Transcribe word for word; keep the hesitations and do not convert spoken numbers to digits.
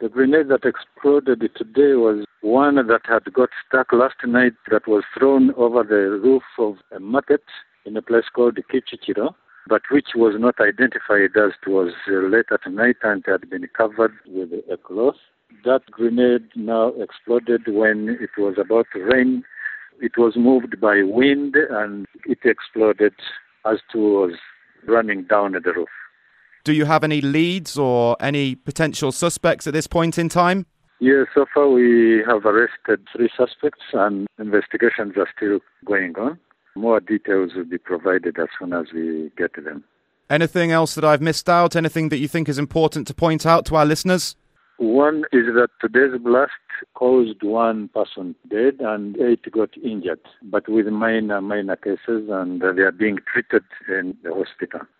The grenade that exploded today was one that had got stuck last night that was thrown over the roof of a market in a place called Kichichiro, but which was not identified as it was late at night and had been covered with a cloth. That grenade now exploded when it was about to rain. It was moved by wind and it exploded as it was running down the roof. Do you have any leads or any potential suspects at this point in time? Yes, so far we have arrested three suspects and investigations are still going on. More details will be provided as soon as we get to them. Anything else that I've missed out? Anything that you think is important to point out to our listeners? One is that today's blast caused one person dead and eight got injured, but with minor, minor cases, and they are being treated in the hospital.